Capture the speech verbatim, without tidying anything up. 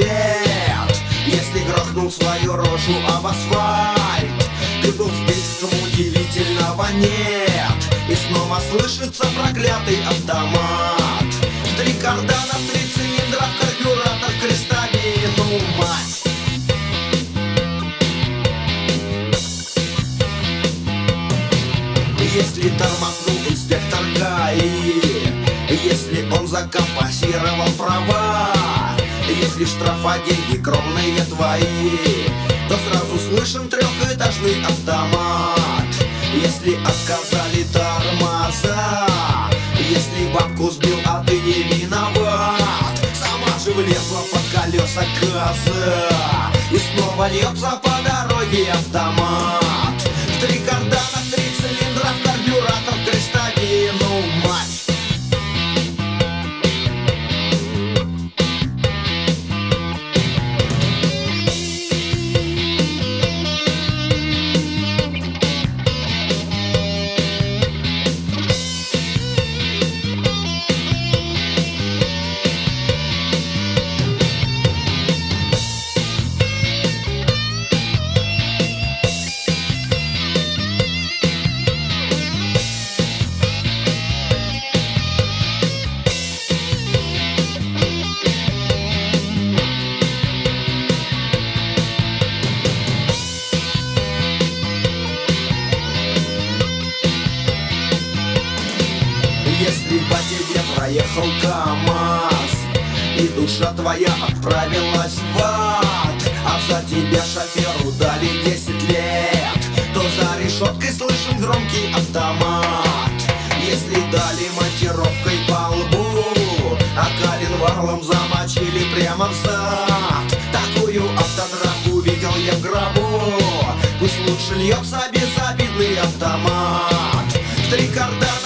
лет. Если грохнул свою рожу об асфальт, ты был сбит, что удивительного нет. И снова слышится проклятый автомат. Три кардана, три цилиндра, карбюратор, крестовину, мать. Если тормознул инспектор ГАИ, если он закомпенсировал права, если штрафа деньги кровные твои, то сразу слышен трехэтажный автомат. Если отказали тормоза, если бабку сбил, а ты не виноват, сама же влезла под колеса газа, и снова льется по дороге автомат. В три кардана, три цилиндра, карбюратор, крестовину, мать. Если по тебе проехал КамАЗ, и душа твоя отправилась в ад, а за тебя шоферу дали десять лет, то за решеткой слышен громкий автомат. Если дали монтировкой по лбу, а коленвалом замочили прямо в зад, такую автодраку видел я в гробу. Пусть лучше льется безобидный автомат. В три кардана,